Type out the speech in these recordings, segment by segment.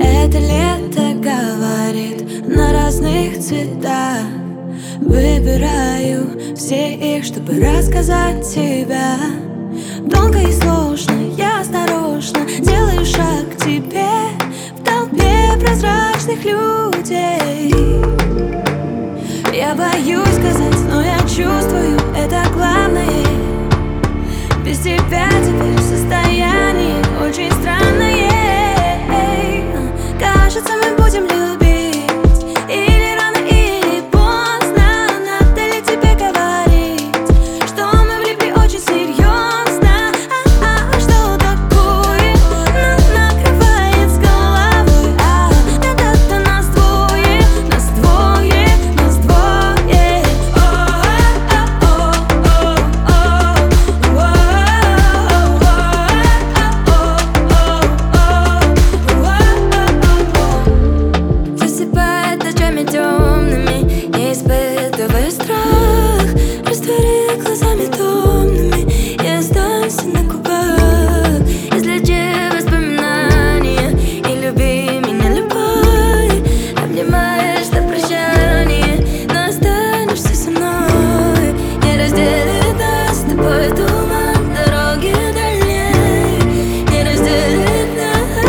Это лето говорит на разных цветах. Выбираю все их, чтобы рассказать тебя. Долго и сложно, я осторожно делаю шаг к тебе в толпе прозрачных людей. Я боюсь сказать, но я чувствую, это главное. Без тебя теперь состояние очень странное. Кажется, мы будем любить или рано, или поздно. Надо ли тебе говорить, что мы влипли очень серьезно? Что такое накрывает с головой? Это нас двое, нас двое, нас двое. Засыпает ночами темными, я испытываю страх. Раствори глазами томными, я останься на губах. Излечи воспоминания и люби меня любой. Обнимаешь на прощание, но останешься со мной. Не разделит нас с тобой туман дороги дальней. Не разделит нас.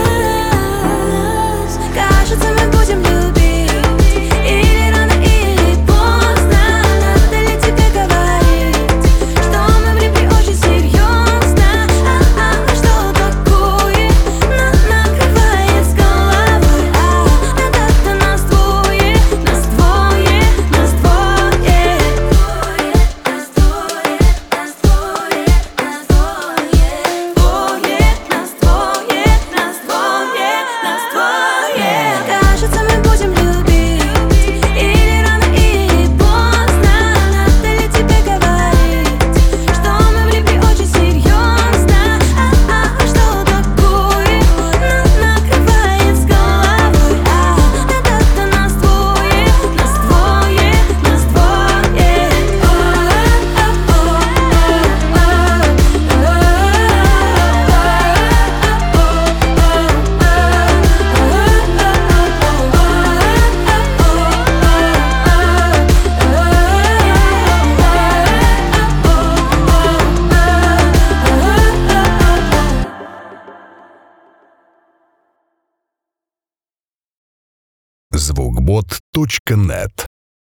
Кажется, мы будем любить или рано, или поздно. Надо ли тебе говорить, что мы влипли очень серьезно? Что такое накрывает с головой? Это нас двое, нас двое, нас двое. Нас двое, нас двое, нас двое. Двое, нас двое, нас двое, нас двое. Кажется, мы будем любить или рано, или поздно. Надо ли тебе говорить, что мы влипли очень серьезно? Что такое накрывает с головой? Это нас двое, нас двое, нас двое. Звукбот.нет